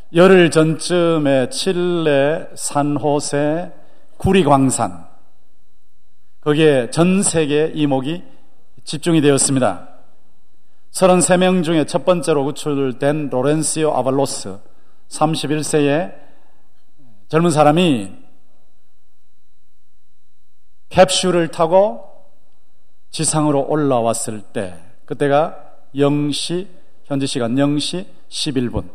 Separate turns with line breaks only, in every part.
열흘 전쯤에 칠레 산호세 구리광산, 거기에 전 세계 이목이 집중이 되었습니다. 33명 중에 첫 번째로 구출된 로렌시오 아발로스 31세의 젊은 사람이 캡슐을 타고 지상으로 올라왔을 때, 그때가 0시, 현지 시간 0시 11분.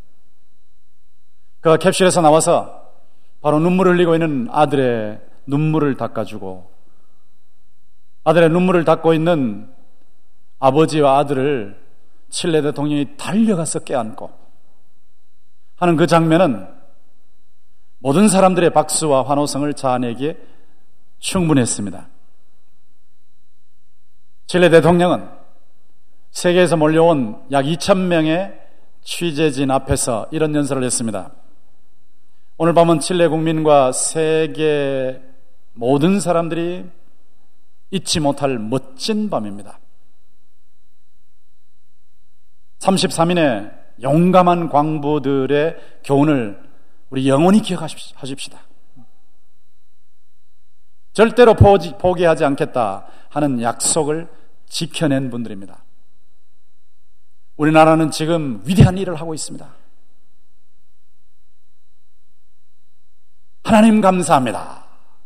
그가 캡슐에서 나와서 바로 눈물을 흘리고 있는 아들의 눈물을 닦아주고, 아들의 눈물을 닦고 있는 아버지와 아들을 칠레 대통령이 달려가서 껴안고 하는 그 장면은 모든 사람들의 박수와 환호성을 자아내기에 충분했습니다. 칠레 대통령은 세계에서 몰려온 약 2,000명의 취재진 앞에서 이런 연설을 했습니다. 오늘 밤은 칠레 국민과 세계 모든 사람들이 잊지 못할 멋진 밤입니다. 33인의 용감한 광부들의 교훈을 우리 영원히 기억하십시다. 절대로 포기하지 않겠다 하는 약속을 지켜낸 분들입니다. 우리나라는 지금 위대한 일을 하고 있습니다. 하나님 감사합니다.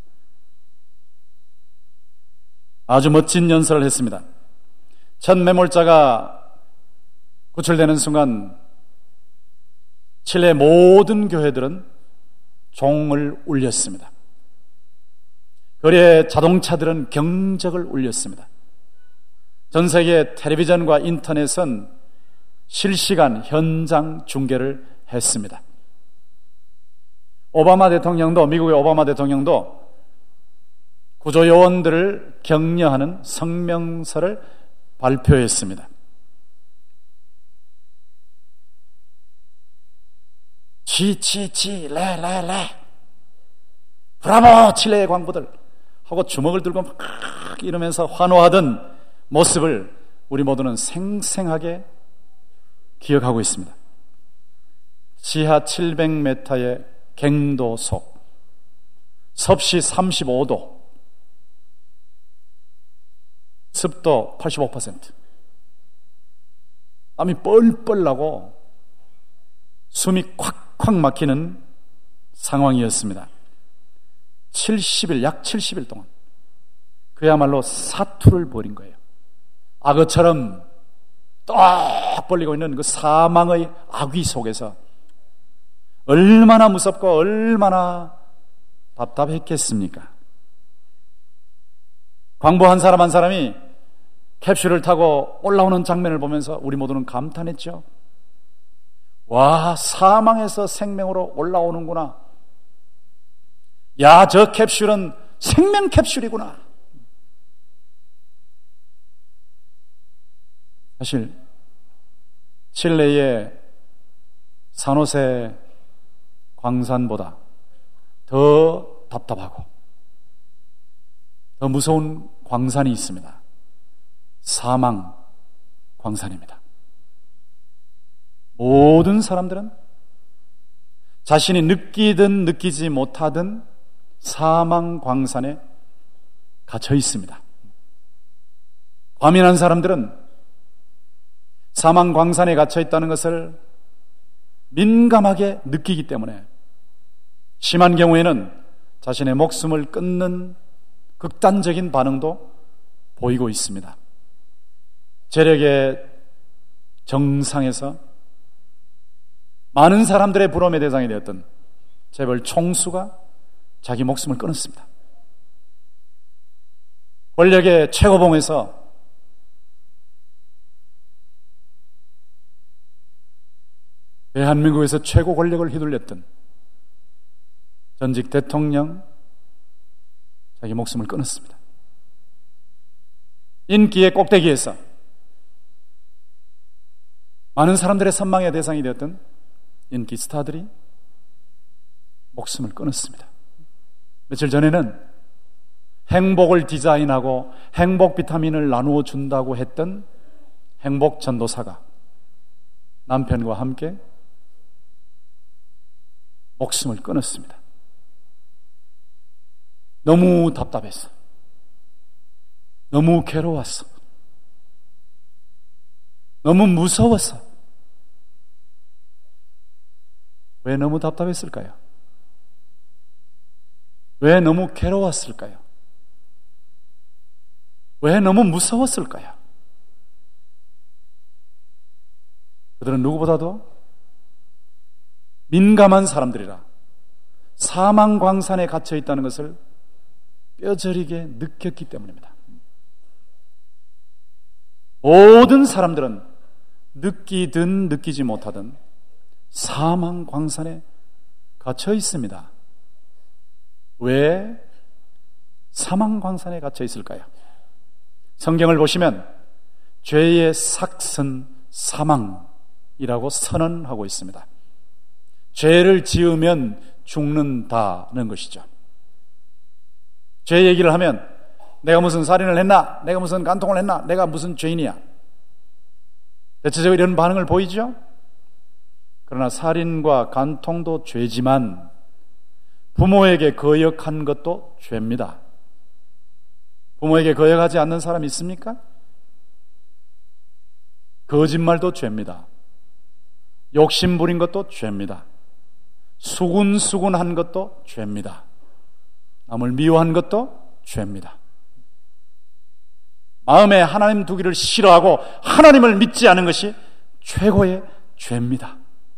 아주 멋진 연설을 했습니다. 첫 매몰자가 구출되는 순간 칠레 모든 교회들은 종을 울렸습니다. 거리의 자동차들은 경적을 울렸습니다. 전 세계 텔레비전과 인터넷은 실시간 현장 중계를 했습니다. 미국의 오바마 대통령도 구조요원들을 격려하는 성명서를 발표했습니다. 레 브라보 칠레의 광부들 하고 주먹을 들고 막 이러면서 환호하던 모습을 우리 모두는 생생하게 기억하고 있습니다. 지하 700m의 갱도 속, 섭씨 35도, 습도 85%, 땀이 뻘뻘 나고 숨이 콱콱 막히는 상황이었습니다. 약 70일 동안 그야말로 사투를 벌인 거예요. 악어처럼 떡 벌리고 있는 그 사망의 악귀 속에서 얼마나 무섭고 얼마나 답답했겠습니까? 광부 한 사람 한 사람이 캡슐을 타고 올라오는 장면을 보면서 우리 모두는 감탄했죠. 와, 사망에서 생명으로 올라오는구나. 야, 저 캡슐은 생명 캡슐이구나. 사실 칠레의 산호세 광산보다 더 답답하고 더 무서운 광산이 있습니다. 사망 광산입니다. 모든 사람들은 자신이 느끼든 느끼지 못하든 사망 광산에 갇혀 있습니다. 과민한 사람들은 사망 광산에 갇혀 있다는 것을 민감하게 느끼기 때문에 심한 경우에는 자신의 목숨을 끊는 극단적인 반응도 보이고 있습니다. 재력의 정상에서 많은 사람들의 부러움의 대상이 되었던 재벌 총수가 자기 목숨을 끊었습니다. 권력의 최고봉에서 대한민국에서 최고 권력을 휘둘렸던 전직 대통령 자기 목숨을 끊었습니다. 인기의 꼭대기에서 많은 사람들의 선망의 대상이 되었던 인기 스타들이 목숨을 끊었습니다. 며칠 전에는 행복을 디자인하고 행복 비타민을 나누어 준다고 했던 행복 전도사가 남편과 함께 목숨을 끊었습니다. 너무 답답했어. 너무 괴로웠어. 너무 무서웠어. 왜 너무 답답했을까요? 왜 너무 괴로웠을까요? 왜 너무 무서웠을까요? 그들은 누구보다도 민감한 사람들이라 사망 광산에 갇혀 있다는 것을 뼈저리게 느꼈기 때문입니다. 모든 사람들은 느끼든 느끼지 못하든 사망 광산에 갇혀 있습니다. 왜 사망 광산에 갇혀 있을까요? 성경을 보시면 죄의 삭은 사망이라고 선언하고 있습니다. 죄를 지으면 죽는다는 것이죠. 죄 얘기를 하면 내가 무슨 살인을 했나? 내가 무슨 간통을 했나? 내가 무슨 죄인이야? 대체적으로 이런 반응을 보이죠? 그러나 살인과 간통도 죄지만 부모에게 거역한 것도 죄입니다. 부모에게 거역하지 않는 사람 있습니까? 거짓말도 죄입니다. 욕심 부린 것도 죄입니다. 수군수군한 것도 죄입니다. 남을 미워한 것도 죄입니다. 마음에 하나님 두기를 싫어하고 하나님을 믿지 않은 것이 최고의 죄입니다.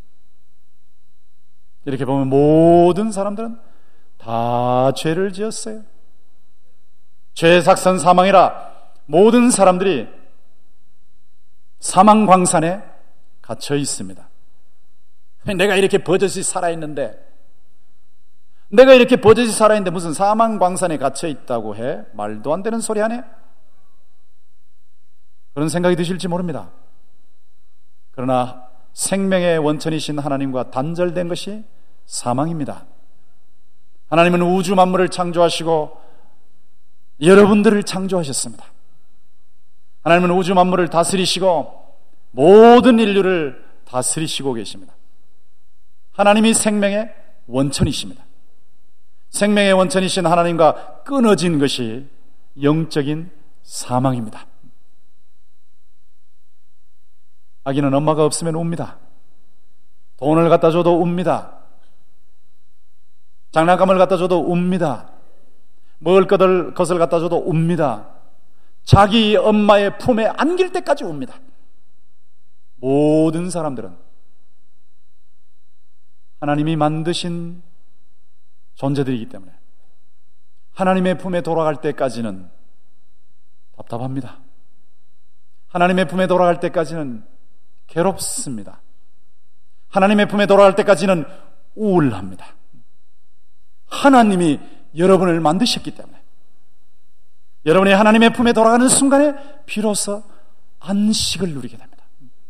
이렇게 보면 모든 사람들은 다 죄를 지었어요. 죄의 삭선 사망이라 모든 사람들이 사망 광산에 갇혀 있습니다. 내가 이렇게 버젓이 살아있는데 무슨 사망 광산에 갇혀 있다고 해? 말도 안 되는 소리 하네? 그런 생각이 드실지 모릅니다. 그러나 생명의 원천이신 하나님과 단절된 것이 사망입니다. 하나님은 우주 만물을 창조하시고 여러분들을 창조하셨습니다. 하나님은 우주 만물을 다스리시고 모든 인류를 다스리시고 계십니다. 하나님이 생명의 원천이십니다. 생명의 원천이신 하나님과 끊어진 것이 영적인 사망입니다. 아기는 엄마가 없으면 웁니다. 돈을 갖다 줘도 웁니다. 장난감을 갖다 줘도 웁니다. 먹을 것을 갖다 줘도 웁니다. 자기 엄마의 품에 안길 때까지 웁니다. 모든 사람들은 하나님이 만드신 존재들이기 때문에 하나님의 품에 돌아갈 때까지는 답답합니다. 하나님의 품에 돌아갈 때까지는 괴롭습니다. 하나님의 품에 돌아갈 때까지는 우울합니다. 하나님이 여러분을 만드셨기 때문에 여러분이 하나님의 품에 돌아가는 순간에 비로소 안식을 누리게 됩니다.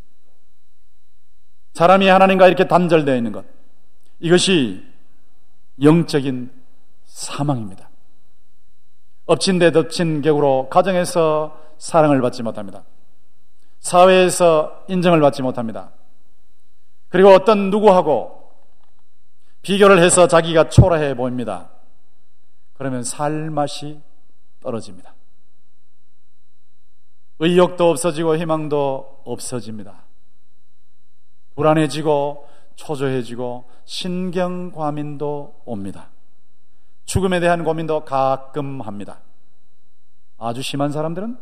사람이 하나님과 이렇게 단절되어 있는 것, 이것이 영적인 사망입니다. 엎친 데 덮친 격으로 가정에서 사랑을 받지 못합니다. 사회에서 인정을 받지 못합니다. 그리고 어떤 누구하고 비교를 해서 자기가 초라해 보입니다. 그러면 살맛이 떨어집니다. 의욕도 없어지고 희망도 없어집니다. 불안해지고 초조해지고 신경과민도 옵니다. 죽음에 대한 고민도 가끔 합니다. 아주 심한 사람들은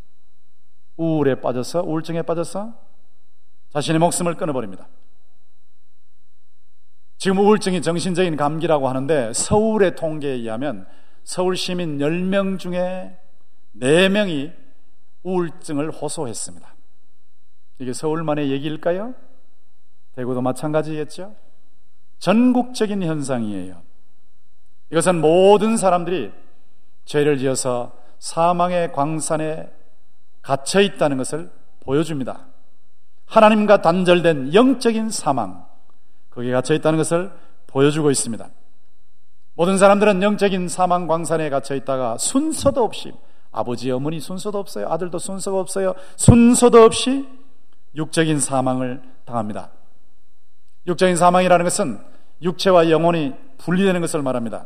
우울증에 빠져서 자신의 목숨을 끊어버립니다. 지금 우울증이 정신적인 감기라고 하는데 서울의 통계에 의하면 서울 시민 10명 중에 4명이 우울증을 호소했습니다. 이게 서울만의 얘기일까요? 대구도 마찬가지겠죠? 전국적인 현상이에요. 이것은 모든 사람들이 죄를 지어서 사망의 광산에 갇혀 있다는 것을 보여줍니다. 하나님과 단절된 영적인 사망, 거기에 갇혀 있다는 것을 보여주고 있습니다. 모든 사람들은 영적인 사망 광산에 갇혀 있다가 순서도 없이, 아버지, 어머니 순서도 없어요. 아들도 순서가 없어요. 순서도 없이 육적인 사망을 당합니다. 육적인 사망이라는 것은 육체와 영혼이 분리되는 것을 말합니다.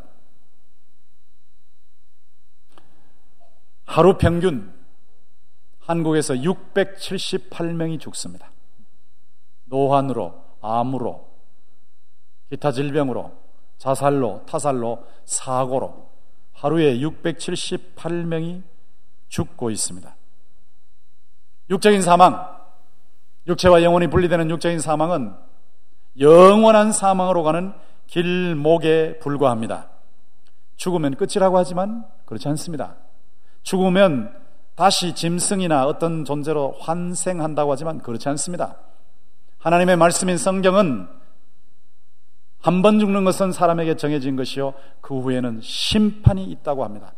하루 평균 한국에서 678명이 죽습니다. 노환으로, 암으로, 기타 질병으로, 자살로, 타살로, 사고로 하루에 678명이 죽고 있습니다. 육적인 사망, 육체와 영혼이 분리되는 육적인 사망은 영원한 사망으로 가는 길목에 불과합니다. 죽으면 끝이라고 하지만 그렇지 않습니다. 죽으면 다시 짐승이나 어떤 존재로 환생한다고 하지만 그렇지 않습니다. 하나님의 말씀인 성경은 한 번 죽는 것은 사람에게 정해진 것이요 그 후에는 심판이 있다고 합니다.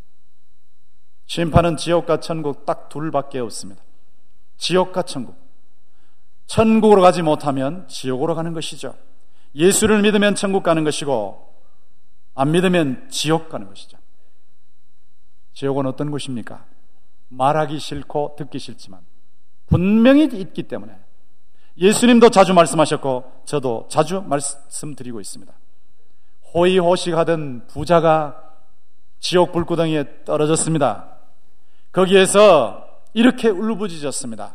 심판은 지옥과 천국 딱 둘밖에 없습니다. 지옥과 천국. 천국으로 가지 못하면 지옥으로 가는 것이죠. 예수를 믿으면 천국 가는 것이고 안 믿으면 지옥 가는 것이죠. 지옥은 어떤 곳입니까? 말하기 싫고 듣기 싫지만 분명히 있기 때문에 예수님도 자주 말씀하셨고 저도 자주 말씀드리고 있습니다. 호의호식하던 부자가 지옥 불구덩이에 떨어졌습니다. 거기에서 이렇게 울부짖었습니다.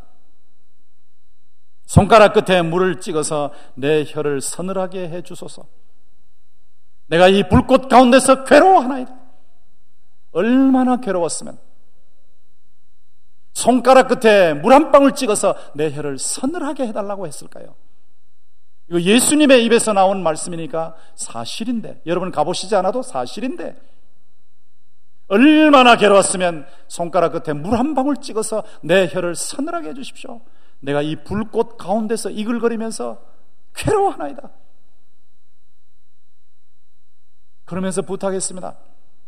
손가락 끝에 물을 찍어서 내 혀를 서늘하게 해주소서. 내가 이 불꽃 가운데서 괴로워하나이다. 얼마나 괴로웠으면 손가락 끝에 물 한 방울 찍어서 내 혀를 서늘하게 해달라고 했을까요? 이거 예수님의 입에서 나온 말씀이니까 사실인데, 여러분 가보시지 않아도 사실인데, 얼마나 괴로웠으면 손가락 끝에 물 한 방울 찍어서 내 혀를 서늘하게 해주십시오. 내가 이 불꽃 가운데서 이글거리면서 괴로워하나이다. 그러면서 부탁했습니다.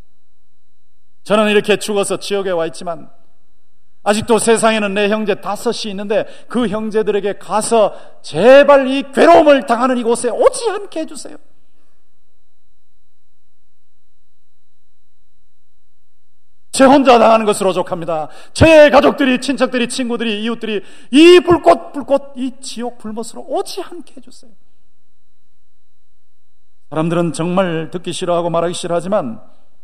저는 이렇게 죽어서 지옥에 와 있지만 아직도 세상에는 내 형제 5이 있는데 그 형제들에게 가서 제발 이 괴로움을 당하는 이곳에 오지 않게 해주세요. 제 혼자 당하는 것으로 족합니다. 제 가족들이, 친척들이, 친구들이, 이웃들이 이 불꽃, 이 지옥 불못으로 오지 않게 해주세요. 사람들은 정말 듣기 싫어하고 말하기 싫어하지만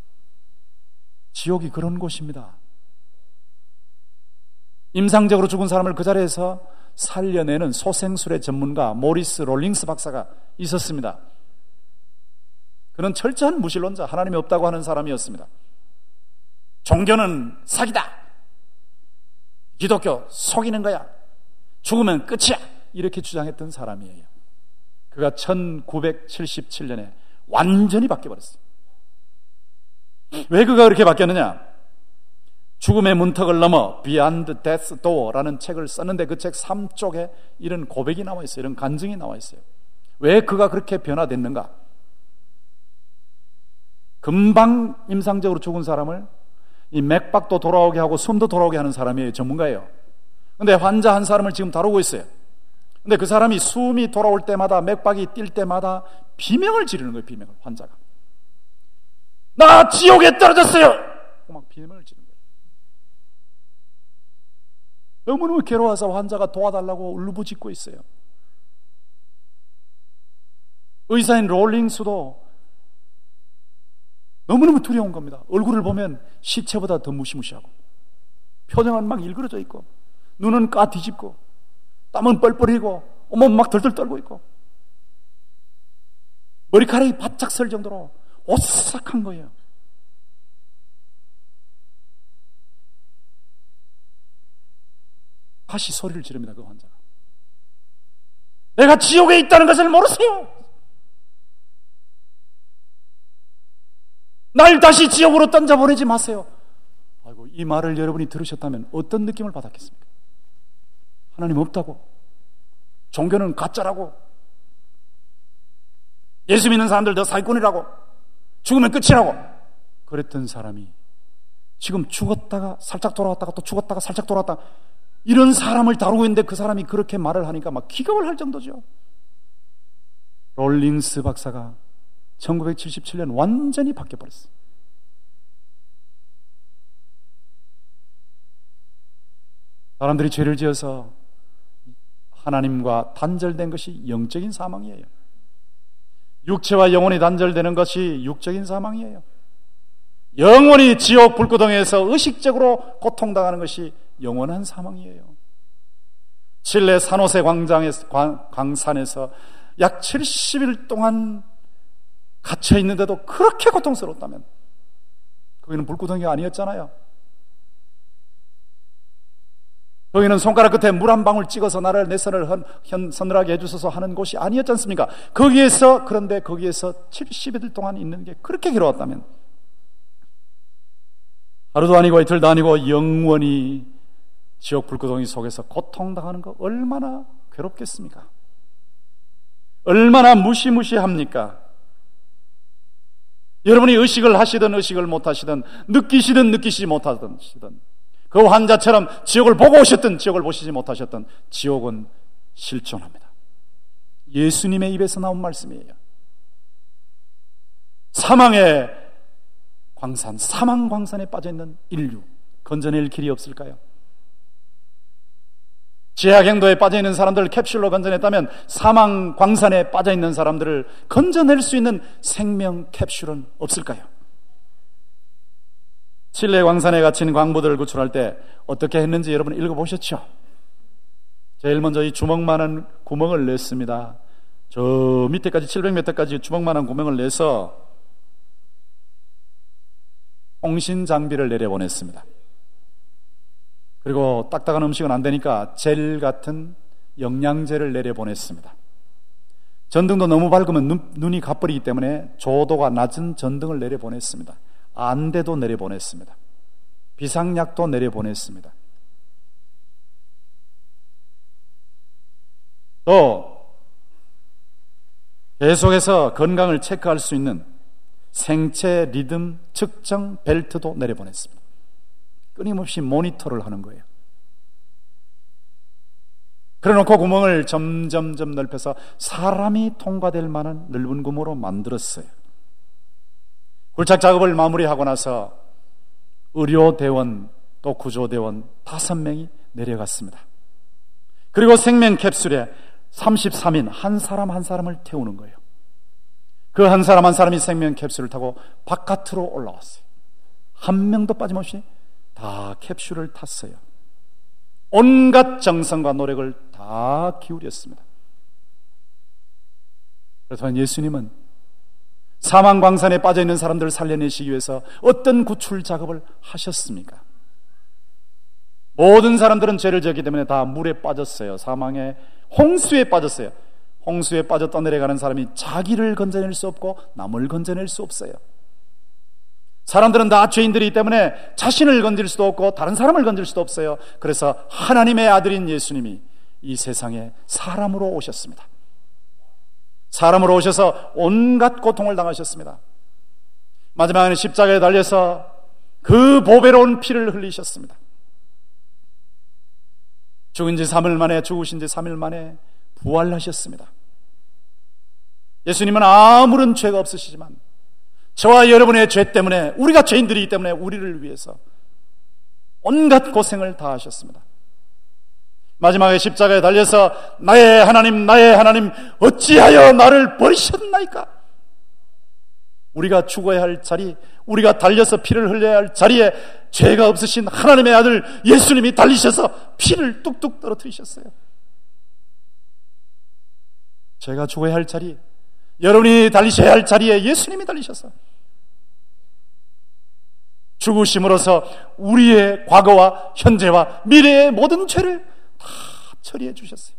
지옥이 그런 곳입니다. 임상적으로 죽은 사람을 그 자리에서 살려내는 소생술의 전문가 모리스 롤링스 박사가 있었습니다. 그는 철저한 무신론자, 하나님이 없다고 하는 사람이었습니다. 종교는 사기다. 기독교 속이는 거야. 죽으면 끝이야. 이렇게 주장했던 사람이에요. 그가 1977년에 완전히 바뀌어버렸어요. 왜 그가 그렇게 바뀌었느냐? 죽음의 문턱을 넘어 Beyond Death Door라는 책을 썼는데 그 책 3쪽에 이런 고백이 나와 있어요. 이런 간증이 나와 있어요. 왜 그가 그렇게 변화됐는가? 금방 임상적으로 죽은 사람을 이 맥박도 돌아오게 하고 숨도 돌아오게 하는 사람이 전문가예요. 근데 환자 한 사람을 지금 다루고 있어요. 근데 그 사람이 숨이 돌아올 때마다 맥박이 뛸 때마다 비명을 지르는 거예요. 비명을. 환자가 나 지옥에 떨어졌어요. 막 비명을 지르는 거예요. 너무너무 괴로워서 환자가 도와달라고 울부짖고 있어요. 의사인 롤링스도 너무너무 두려운 겁니다. 얼굴을 보면 시체보다 더 무시무시하고 표정은 막 일그러져 있고 눈은 까 뒤집고 땀은 뻘뻘 흘리고 온몸 막 덜덜 떨고 있고 머리카락이 바짝 설 정도로 오싹한 거예요. 다시 소리를 지릅니다. 그 환자가. 내가 지옥에 있다는 것을 모르세요? 날 다시 지옥으로 던져보내지 마세요. 아이고, 이 말을 여러분이 들으셨다면 어떤 느낌을 받았겠습니까? 하나님 없다고, 종교는 가짜라고, 예수 믿는 사람들 더 사기꾼이라고, 죽으면 끝이라고 그랬던 사람이 지금 죽었다가 살짝 돌아왔다가 또 죽었다가 살짝 돌아왔다가 이런 사람을 다루고 있는데 그 사람이 그렇게 말을 하니까 막 기겁을 할 정도죠. 롤링스 박사가 1977년 완전히 바뀌어버렸어요. 사람들이 죄를 지어서 하나님과 단절된 것이 영적인 사망이에요. 육체와 영혼이 단절되는 것이 육적인 사망이에요. 영원히 지옥 불구덩이에서 의식적으로 고통당하는 것이 영원한 사망이에요. 칠레 산호세 광산에서 약 70일 동안 갇혀 있는데도 그렇게 고통스러웠다면 거기는 불구덩이가 아니었잖아요. 거기는 손가락 끝에 물 한 방울 찍어서 나를 내 손을 서늘하게 해주소서 하는 곳이 아니었지 않습니까? 그런데 거기에서 70일 동안 있는 게 그렇게 괴로웠다면 하루도 아니고 이틀도 아니고 영원히 지옥 불구덩이 속에서 고통당하는 거 얼마나 괴롭겠습니까? 얼마나 무시무시합니까? 여러분이 의식을 하시든 의식을 못하시든 느끼시든 느끼시지 못하시든 그 환자처럼 지옥을 보고 오셨든 지옥을 보시지 못하셨든 지옥은 실존합니다. 예수님의 입에서 나온 말씀이에요. 사망의 광산, 사망 광산에 빠져있는 인류 건져낼 길이 없을까요? 제약행도에 빠져있는 사람들을 캡슐로 건져냈다면 사망 광산에 빠져있는 사람들을 건져낼 수 있는 생명 캡슐은 없을까요? 칠레 광산에 갇힌 광부들을 구출할 때 어떻게 했는지 여러분 읽어보셨죠? 제일 먼저 이 주먹만한 구멍을 냈습니다. 저 밑에까지 700m까지 주먹만한 구멍을 내서 홍신 장비를 내려보냈습니다. 그리고 딱딱한 음식은 안 되니까 젤 같은 영양제를 내려보냈습니다. 전등도 너무 밝으면 눈이 가버리기 때문에 조도가 낮은 전등을 내려보냈습니다. 안대도 내려보냈습니다. 비상약도 내려보냈습니다. 또 계속해서 건강을 체크할 수 있는 생체 리듬 측정 벨트도 내려보냈습니다. 끊임없이 모니터를 하는 거예요. 그래놓고 구멍을 점점점 넓혀서 사람이 통과될 만한 넓은 구멍으로 만들었어요. 굴착 작업을 마무리하고 나서 의료대원 또 구조대원 5명이 내려갔습니다. 그리고 생명 캡슐에 33인 한 사람 한 사람을 태우는 거예요. 그 한 사람 한 사람이 생명 캡슐을 타고 바깥으로 올라왔어요. 한 명도 빠짐없이 다 캡슐을 탔어요. 온갖 정성과 노력을 다 기울였습니다. 그래서 예수님은 사망광산에 빠져있는 사람들을 살려내시기 위해서 어떤 구출 작업을 하셨습니까? 모든 사람들은 죄를 지었기 때문에 다 물에 빠졌어요. 사망의 홍수에 빠졌어요. 홍수에 빠져 떠내려가는 사람이 자기를 건져낼 수 없고 남을 건져낼 수 없어요. 사람들은 다 죄인들이기 때문에 자신을 건질 수도 없고 다른 사람을 건질 수도 없어요. 그래서 하나님의 아들인 예수님이 이 세상에 사람으로 오셨습니다. 사람으로 오셔서 온갖 고통을 당하셨습니다. 마지막에는 십자가에 달려서 그 보배로운 피를 흘리셨습니다. 죽은 지 3일 만에, 죽으신 지 3일 만에 부활하셨습니다. 예수님은 아무런 죄가 없으시지만 저와 여러분의 죄 때문에, 우리가 죄인들이기 때문에 우리를 위해서 온갖 고생을 다 하셨습니다. 마지막에 십자가에 달려서 나의 하나님 어찌하여 나를 버리셨나이까? 우리가 죽어야 할 자리, 우리가 달려서 피를 흘려야 할 자리에 죄가 없으신 하나님의 아들 예수님이 달리셔서 피를 뚝뚝 떨어뜨리셨어요. 제가 죽어야 할 자리, 여러분이 달리셔야 할 자리에 예수님이 달리셔서 죽으심으로써 우리의 과거와 현재와 미래의 모든 죄를 다 처리해 주셨어요.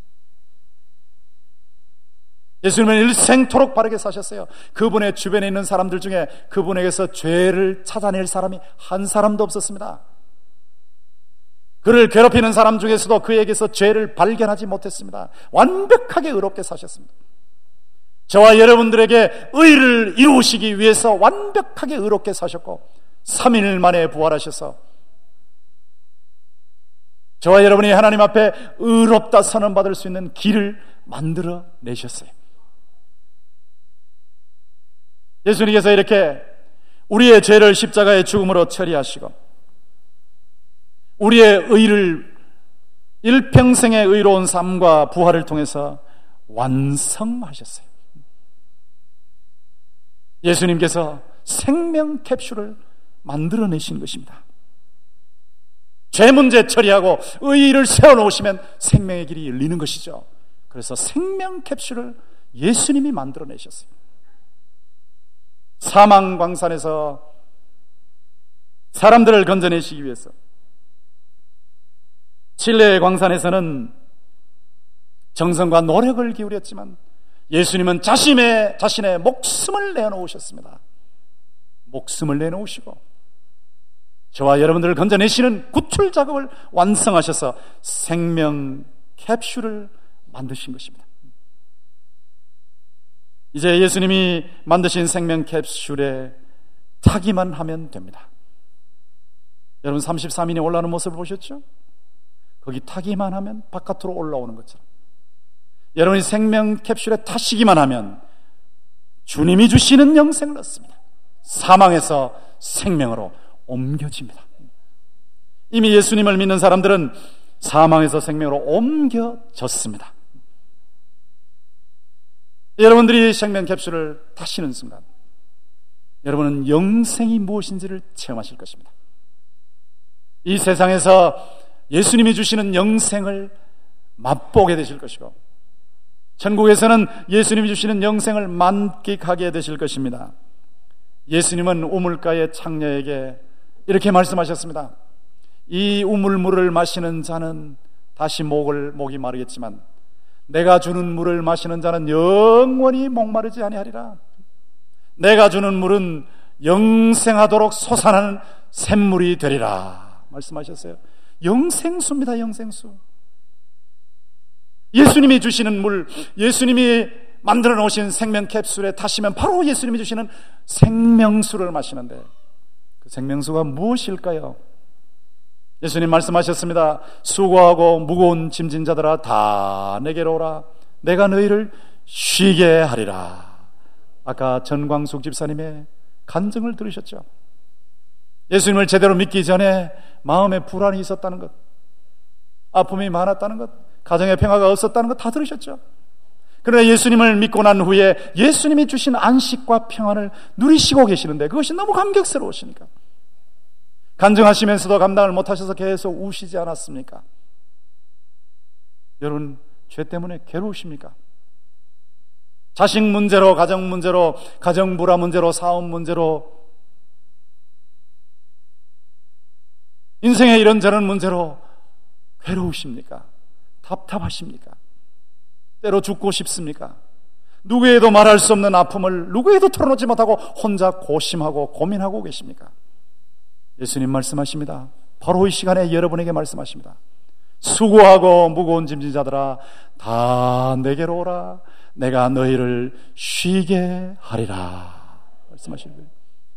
예수님은 일생토록 바르게 사셨어요. 그분의 주변에 있는 사람들 중에 그분에게서 죄를 찾아낼 사람이 한 사람도 없었습니다. 그를 괴롭히는 사람 중에서도 그에게서 죄를 발견하지 못했습니다. 완벽하게 의롭게 사셨습니다. 저와 여러분들에게 의를 이루시기 위해서 완벽하게 의롭게 사셨고 3일 만에 부활하셔서 저와 여러분이 하나님 앞에 의롭다 선언받을 수 있는 길을 만들어 내셨어요. 예수님께서 이렇게 우리의 죄를 십자가의 죽음으로 처리하시고 우리의 의를 일평생의 의로운 삶과 부활을 통해서 완성하셨어요. 예수님께서 생명 캡슐을 만들어내신 것입니다. 죄 문제 처리하고 의의를 세워놓으시면 생명의 길이 열리는 것이죠. 그래서 생명 캡슐을 예수님이 만들어내셨어요. 사망광산에서 사람들을 건져내시기 위해서 칠레의 광산에서는 정성과 노력을 기울였지만 예수님은 자신의 목숨을 내놓으셨습니다. 목숨을 내놓으시고 저와 여러분들을 건져내시는 구출 작업을 완성하셔서 생명 캡슐을 만드신 것입니다. 이제 예수님이 만드신 생명 캡슐에 타기만 하면 됩니다. 여러분 33인이 올라오는 모습을 보셨죠? 거기 타기만 하면 바깥으로 올라오는 것처럼 여러분이 생명 캡슐에 타시기만 하면 주님이 주시는 영생을 얻습니다. 사망에서 생명으로 옮겨집니다. 이미 예수님을 믿는 사람들은 사망에서 생명으로 옮겨졌습니다. 여러분들이 생명 캡슐을 타시는 순간 여러분은 영생이 무엇인지를 체험하실 것입니다. 이 세상에서 예수님이 주시는 영생을 맛보게 되실 것이고 천국에서는 예수님이 주시는 영생을 만끽하게 되실 것입니다. 예수님은 우물가의 창녀에게 이렇게 말씀하셨습니다. 이 우물물을 마시는 자는 다시 목이 마르겠지만 내가 주는 물을 마시는 자는 영원히 목마르지 아니하리라. 내가 주는 물은 영생하도록 솟아나는 샘물이 되리라 말씀하셨어요. 영생수입니다. 영생수. 예수님이 주시는 물, 예수님이 만들어 놓으신 생명 캡슐에 타시면 바로 예수님이 주시는 생명수를 마시는데 그 생명수가 무엇일까요? 예수님 말씀하셨습니다. 수고하고 무거운 짐진 자들아 다 내게로 오라. 내가 너희를 쉬게 하리라. 아까 전광숙 집사님의 간증을 들으셨죠? 예수님을 제대로 믿기 전에 마음에 불안이 있었다는 것, 아픔이 많았다는 것, 가정의 평화가 없었다는 것 다 들으셨죠? 그러나 예수님을 믿고 난 후에 예수님이 주신 안식과 평안을 누리시고 계시는데 그것이 너무 감격스러우시니까 간증하시면서도 감당을 못하셔서 계속 우시지 않았습니까? 여러분 죄 때문에 괴로우십니까? 자식 문제로, 가정 문제로, 가정 불화 문제로, 사업 문제로, 인생의 이런저런 문제로 괴로우십니까? 답답하십니까? 때로 죽고 싶습니까? 누구에도 말할 수 없는 아픔을 누구에도 털어놓지 못하고 혼자 고심하고 고민하고 계십니까? 예수님 말씀하십니다. 바로 이 시간에 여러분에게 말씀하십니다. 수고하고 무거운 짐진 자들아 다 내게로 오라. 내가 너희를 쉬게 하리라 말씀하시는 거예요.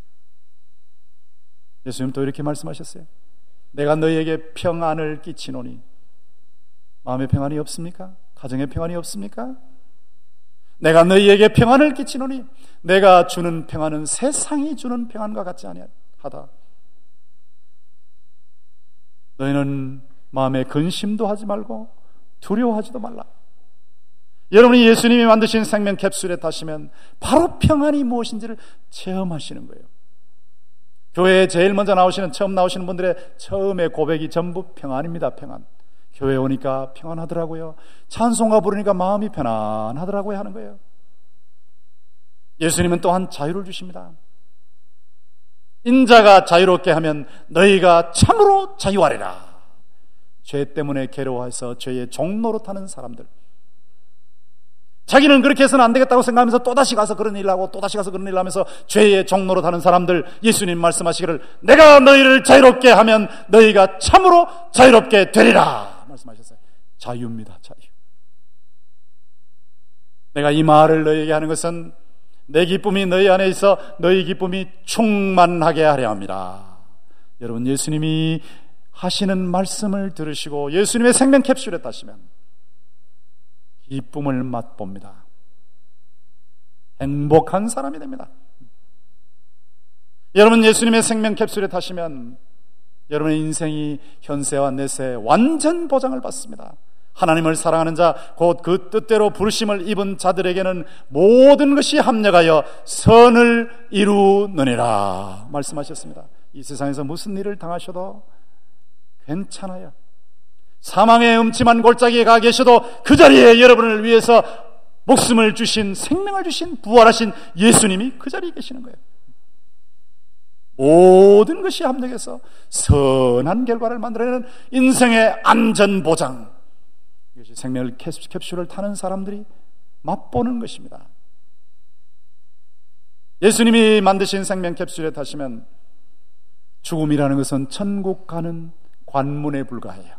예수님 또 이렇게 말씀하셨어요. 내가 너희에게 평안을 끼치노니 마음의 평안이 없습니까? 가정의 평안이 없습니까? 내가 너희에게 평안을 끼치노니 내가 주는 평안은 세상이 주는 평안과 같지 아니하다. 너희는 마음에 근심도 하지 말고 두려워하지도 말라. 여러분이 예수님이 만드신 생명 캡슐에 타시면 바로 평안이 무엇인지를 체험하시는 거예요. 교회에 제일 먼저 처음 나오시는 분들의 처음의 고백이 전부 평안입니다. 평안. 교회에 오니까 평안하더라고요. 찬송가 부르니까 마음이 편안하더라고요 하는 거예요. 예수님은 또한 자유를 주십니다. 인자가 자유롭게 하면 너희가 참으로 자유하리라. 죄 때문에 괴로워해서 죄의 종로로 타는 사람들, 자기는 그렇게 해서는 안 되겠다고 생각하면서 또다시 가서 그런 일을 하고 또다시 가서 그런 일을 하면서 죄의 종로로 타는 사람들, 예수님 말씀하시기를 내가 너희를 자유롭게 하면 너희가 참으로 자유롭게 되리라 말씀하셨어요. 자유입니다. 자유. 내가 이 말을 너희에게 하는 것은 내 기쁨이 너희 안에 있어 너희 기쁨이 충만하게 하려 합니다. 여러분 예수님이 하시는 말씀을 들으시고 예수님의 생명 캡슐에 타시면 기쁨을 맛봅니다. 행복한 사람이 됩니다. 여러분 예수님의 생명 캡슐에 타시면 여러분의 인생이 현세와 내세 완전 보장을 받습니다. 하나님을 사랑하는 자, 곧 그 뜻대로 부르심을 입은 자들에게는 모든 것이 합력하여 선을 이루느니라 말씀하셨습니다. 이 세상에서 무슨 일을 당하셔도 괜찮아요. 사망의 음침한 골짜기에 가 계셔도 그 자리에 여러분을 위해서 목숨을 주신, 생명을 주신, 부활하신 예수님이 그 자리에 계시는 거예요. 모든 것이 합력해서 선한 결과를 만들어내는 인생의 안전보장, 이것이 생명 캡슐을 타는 사람들이 맛보는 것입니다. 예수님이 만드신 생명 캡슐에 타시면 죽음이라는 것은 천국 가는 관문에 불과해요.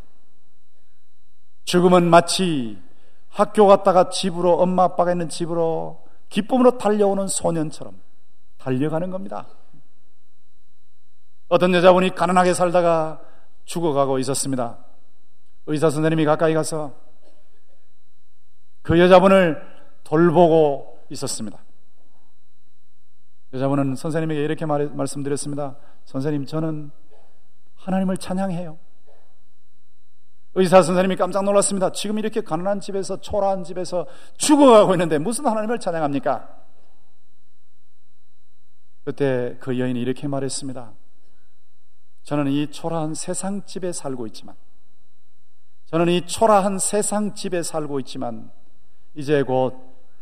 죽음은 마치 학교 갔다가 집으로, 엄마 아빠가 있는 집으로 기쁨으로 달려오는 소년처럼 달려가는 겁니다. 어떤 여자분이 가난하게 살다가 죽어가고 있었습니다. 의사 선생님이 가까이 가서 그 여자분을 돌보고 있었습니다. 여자분은 선생님에게 이렇게 말씀드렸습니다. 선생님, 저는 하나님을 찬양해요. 의사 선생님이 깜짝 놀랐습니다. 지금 이렇게 가난한 집에서, 초라한 집에서 죽어가고 있는데 무슨 하나님을 찬양합니까? 그때 그 여인이 이렇게 말했습니다. 저는 이 초라한 세상집에 살고 있지만, 이제 곧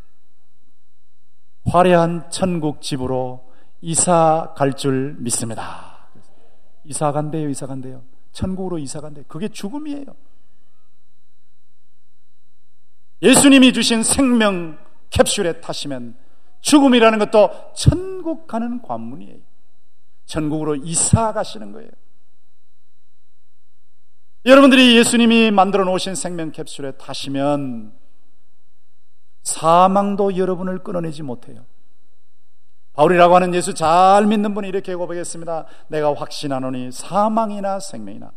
화려한 천국 집으로 이사 갈 줄 믿습니다. 이사 간대요. 천국으로 이사 간대요. 그게 죽음이에요. 예수님이 주신 생명 캡슐에 타시면 죽음이라는 것도 천국 가는 관문이에요. 천국으로 이사 가시는 거예요. 여러분들이 예수님이 만들어 놓으신 생명 캡슐에 타시면 사망도 여러분을 끊어내지 못해요. 바울이라고 하는 예수 잘 믿는 분이 이렇게 고백했습니다. 내가 확신하노니 사망이나 생명이나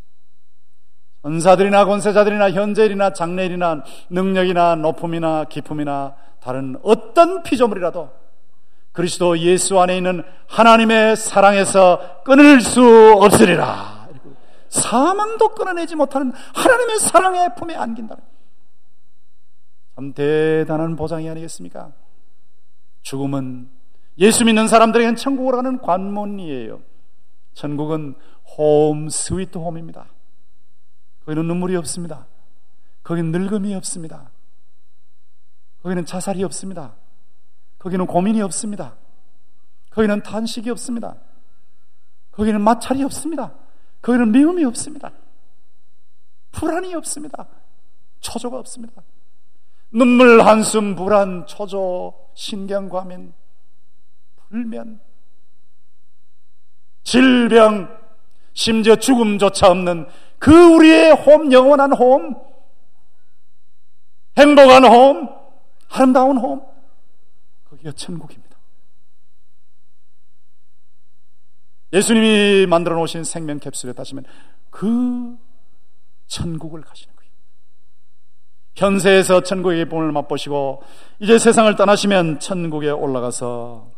천사들이나 권세자들이나 현재일이나 장래일이나 능력이나 높음이나 깊음이나 다른 어떤 피조물이라도 그리스도 예수 안에 있는 하나님의 사랑에서 끊을 수 없으리라. 사망도 끊어내지 못하는 하나님의 사랑의 품에 안긴다. 참 대단한 보장이 아니겠습니까? 죽음은 예수 믿는 사람들에게는 천국으로 가는 관문이에요. 천국은 홈 스위트 홈입니다. 거기는 눈물이 없습니다. 거기는 늙음이 없습니다. 거기는 자살이 없습니다. 거기는 고민이 없습니다. 거기는 탄식이 없습니다. 거기는 마찰이 없습니다. 거기는 미움이 없습니다. 불안이 없습니다. 초조가 없습니다. 눈물, 한숨, 불안, 초조, 신경과민, 불면, 질병, 심지어 죽음조차 없는 그 우리의 홈, 영원한 홈, 행복한 홈, 아름다운 홈, 거기가 천국입니다. 예수님이 만들어 놓으신 생명 캡슐에 타시면 그 천국을 가시는 거예요. 현세에서 천국의 기쁨을 맛보시고 이제 세상을 떠나시면 천국에 올라가서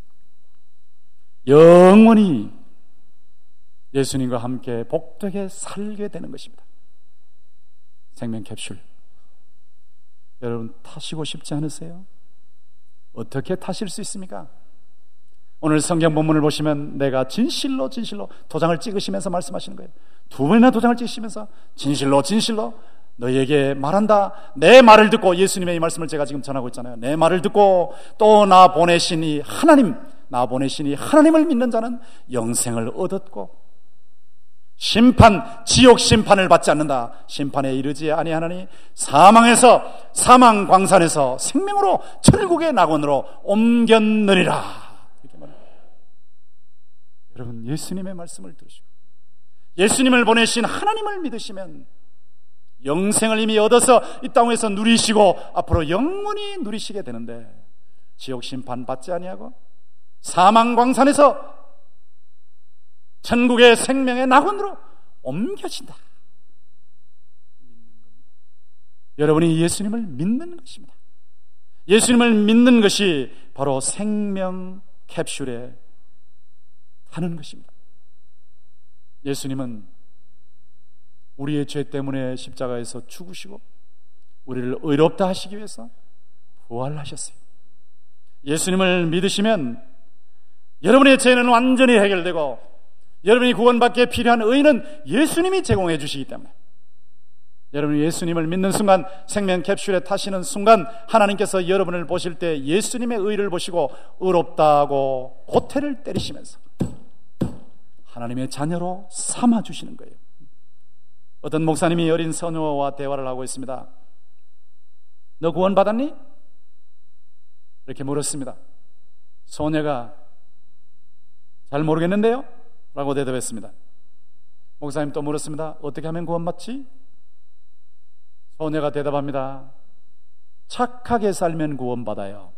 영원히 예수님과 함께 복되게 살게 되는 것입니다. 생명 캡슐 여러분 타시고 싶지 않으세요? 어떻게 타실 수 있습니까? 오늘 성경 본문을 보시면 내가 진실로 도장을 찍으시면서 말씀하시는 거예요. 2번이나 도장을 찍으시면서 진실로 너희에게 말한다. 내 말을 듣고, 예수님의 이 말씀을 제가 지금 전하고 있잖아요. 내 말을 듣고 또 나 보내신 이 하나님을 믿는 자는 영생을 얻었고 지옥 심판을 받지 않는다. 심판에 이르지 아니하나니 사망 광산에서 생명으로 천국의 낙원으로 옮겼느니라. 이렇게 말합니다. 여러분, 예수님의 말씀을 들으시고 예수님을 보내신 하나님을 믿으시면 영생을 이미 얻어서 이 땅에서 누리시고 앞으로 영원히 누리시게 되는데, 지옥 심판 받지 아니하고 사망 광산에서 천국의 생명의 낙원으로 옮겨진다. 여러분이 예수님을 믿는 것입니다. 예수님을 믿는 것이 바로 생명 캡슐에 타는 것입니다. 예수님은 우리의 죄 때문에 십자가에서 죽으시고 우리를 의롭다 하시기 위해서 부활하셨어요. 예수님을 믿으시면 여러분의 죄는 완전히 해결되고 여러분이 구원받기에 필요한 의는 예수님이 제공해 주시기 때문에 여러분이 예수님을 믿는 순간, 생명 캡슐에 타시는 순간 하나님께서 여러분을 보실 때 예수님의 의를 보시고 의롭다고 고태를 때리시면서 하나님의 자녀로 삼아주시는 거예요. 어떤 목사님이 어린 소녀와 대화를 하고 있습니다. 너 구원받았니? 이렇게 물었습니다. 소녀가 잘 모르겠는데요? 라고 대답했습니다. 목사님 또 물었습니다. 어떻게 하면 구원받지? 소녀가 대답합니다. 착하게 살면 구원받아요.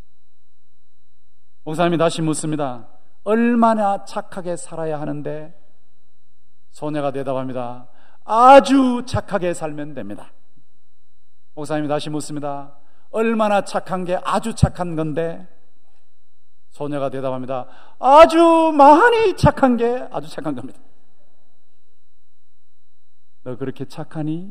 목사님이 다시 묻습니다. 얼마나 착하게 살아야 하는데? 소녀가 대답합니다. 아주 착하게 살면 됩니다. 목사님이 다시 묻습니다. 얼마나 착한 게 아주 착한 건데? 소녀가 대답합니다. 아주 많이 착한 게 아주 착한 겁니다. 너 그렇게 착하니?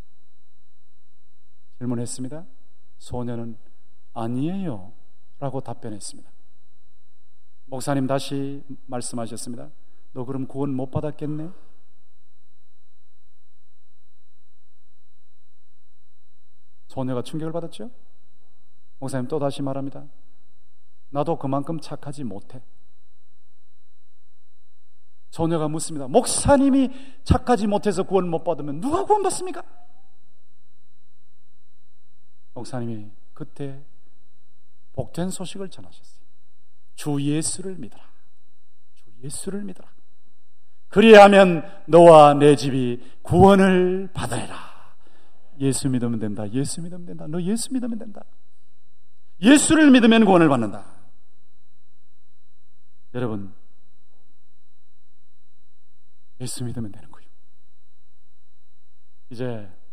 질문했습니다. 소녀는 아니에요 라고 답변했습니다. 목사님 다시 말씀하셨습니다. 너 그럼 구원 못 받았겠네? 소녀가 충격을 받았죠? 목사님 또 다시 말합니다. 나도 그만큼 착하지 못해. 소녀가 묻습니다. 목사님이 착하지 못해서 구원 못 받으면 누가 구원 받습니까? 목사님이 그때 복된 소식을 전하셨어요. 주 예수를 믿어라. 주 예수를 믿어라. 그리하면 너와 내 집이 구원을 받으리라. 예수 믿으면 된다. 예수 믿으면 된다. 너 예수 믿으면 된다. 예수를 믿으면 구원을 받는다. 여러분, 예수 믿으면 되는 거예요. 이제